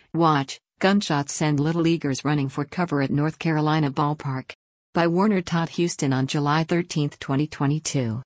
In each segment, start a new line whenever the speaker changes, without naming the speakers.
Watch, Gunshots Send Little Leaguers Running for Cover at North Carolina Ballpark. By Warner Todd Houston on July 13, 2022.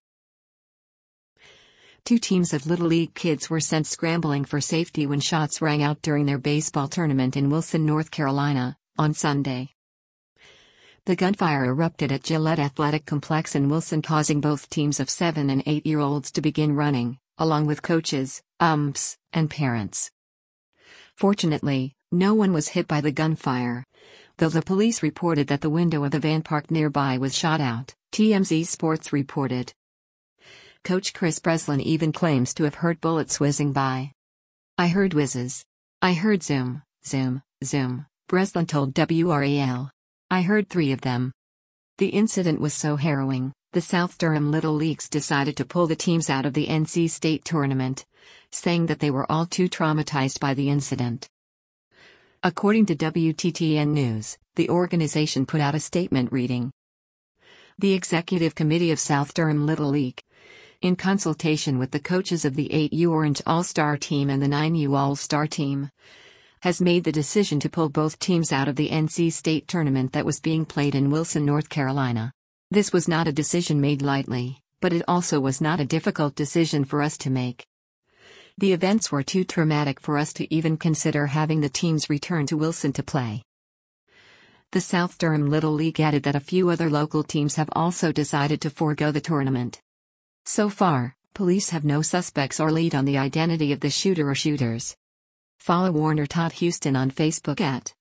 Two teams of Little League kids were sent scrambling for safety when shots rang out during their baseball tournament in Wilson, North Carolina, on Sunday. The gunfire erupted at Gillette Athletic Complex in Wilson, causing both teams of 7- and 8-year-olds to begin running, along with coaches, umps, and parents. Fortunately, no one was hit by the gunfire, though the police reported that the window of the van parked nearby was shot out, TMZ Sports reported. Coach Chris Breslin even claims to have heard bullets whizzing by. "I heard whizzes. I heard zoom, zoom, zoom," Breslin told WRAL. "I heard 3 of them." The incident was so harrowing, the South Durham Little Leagues decided to pull the teams out of the NC State tournament, saying that they were all too traumatized by the incident. According to WTTN News, the organization put out a statement reading, "The Executive Committee of South Durham Little League, in consultation with the coaches of the 8U Orange All-Star Team and the 9U All-Star Team, has made the decision to pull both teams out of the NC State tournament that was being played in Wilson, North Carolina. This was not a decision made lightly, but it also was not a difficult decision for us to make. The events were too traumatic for us to even consider having the teams return to Wilson to play." The South Durham Little League added that a few other local teams have also decided to forego the tournament. So far, police have no suspects or lead on the identity of the shooter or shooters. Follow Warner Todd Houston on Facebook at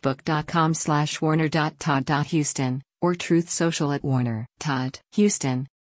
facebook.com/warner.todd.houston or Truth Social at Warner Todd Houston.